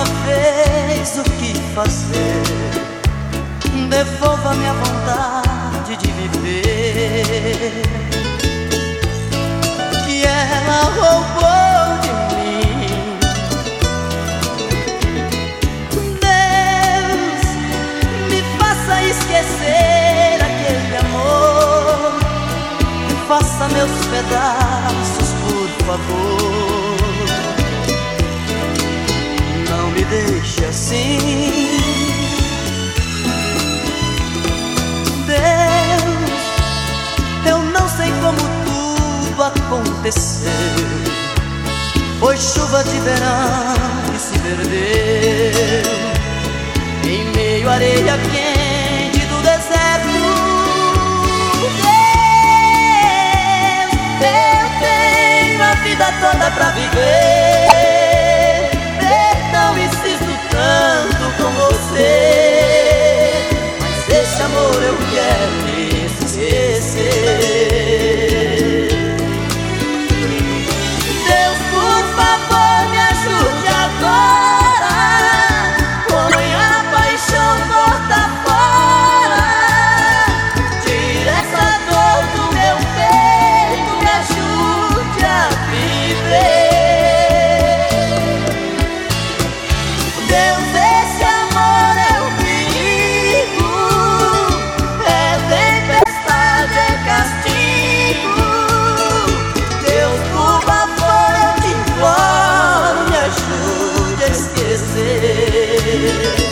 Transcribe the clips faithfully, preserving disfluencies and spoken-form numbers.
uma vez o que fazer. Devolva-me a vontade de viver que ela roubou de mim. Deus, me faça esquecer aquele amor, faça meus pedaços, por favor. Não me deixe assim. Deus, eu não sei como tudo aconteceu. Foi chuva de verão que se perdeu em meio à areia quente do deserto. Vida toda pra viver, perdão, insisto tanto com você, mas esse amor eu quero esquecer. Deus, por favor, me ajude agora, põe a paixão porta fora, tira essa dor do meu peito, me ajude a viver. Deus, esse amor é um perigo, é tempestade, é castigo. Deus, por favor, eu te imploro, me ajude a esquecer.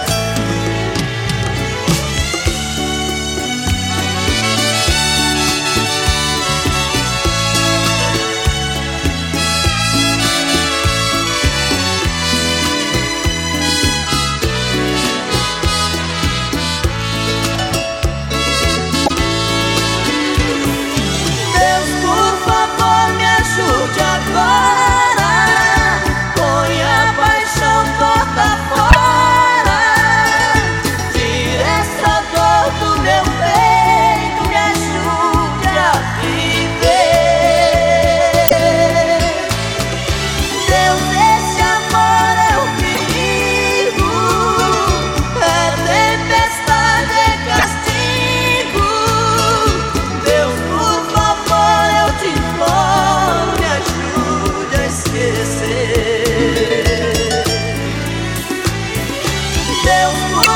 Ajude agora, põe a paixão porta fora, tira essa dor do meu peito, me ajude a viver. Deus, esse amor é um perigo, é tempestade, é castigo. Deus, por favor, eu te imploro, esquecer. Deus,